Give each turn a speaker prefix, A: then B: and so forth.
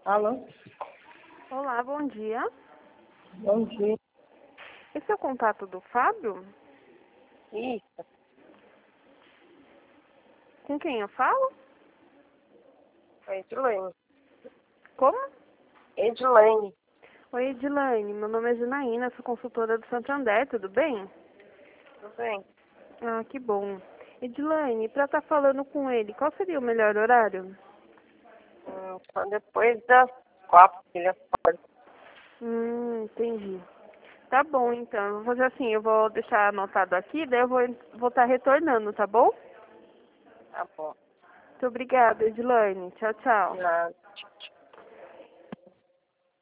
A: Alô?
B: Olá, bom dia.
A: Bom dia.
B: Esse é o contato do Fábio?
A: Isso,
B: Com quem eu falo?
A: Edilene.
B: Como?
A: Edilene.
B: Oi, Edilane. Meu nome é Janaína, sou consultora do Santander, tudo bem?
A: Tudo bem?
B: Ah, que bom. Edilane, para estar falando com ele, qual seria o melhor horário?
A: Só depois das 4 que ele acorda.
B: Entendi. Tá bom, então. Eu vou fazer assim, eu vou deixar anotado aqui, daí eu vou estar retornando, tá bom?
A: Tá bom.
B: Muito obrigada, Edilane. Tchau, tchau.
A: Nada.